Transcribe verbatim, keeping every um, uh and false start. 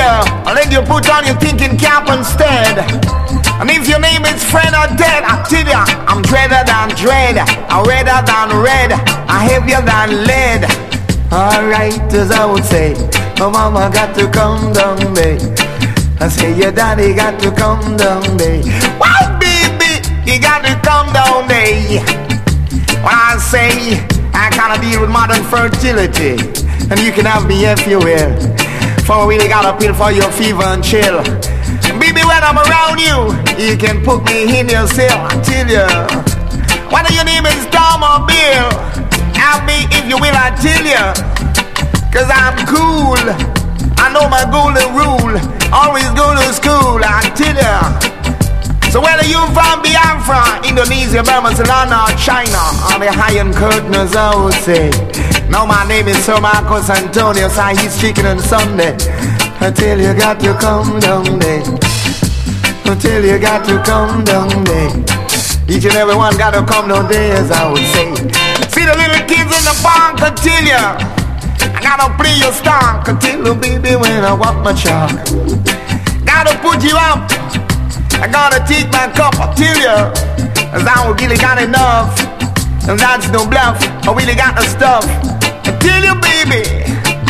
ya, I'll let you put on your thinking cap instead. And if your name is friend or dead, I tell ya, I'm dreader than dread, I'm redder than red, I'm heavier than lead. Alright, as I would say, my mama got to come down, babe. I say your daddy got to come down, babe. Wow, baby, you got to come down, babe. When I say I kinda deal with modern fertility, and you can have me if you will, for we really got a pill for your fever and chill. Baby, when I'm around you, you can put me in your cell. I tell ya, whether your name is Tom or Bill, have me if you will, I tell ya. Cause I'm cool, I know my golden rule, always go to school, I tell ya. So whether you from Biafra, Indonesia, Burma, Ceylon or China, or the Iron Curtain as I would say. Now my name is Sir Marcus Antonio, so he's chicken on Sunday. Until you got to come down there, until you got to come down there. Each and every one got to come down there, as I would say. See the little kids in the park, until ya, I gotta play your star, until the baby when I walk my chalk. Gotta put you up, I gotta take my cup, until ya, as I really got enough. And that's no bluff, I really got the stuff. Until you, baby.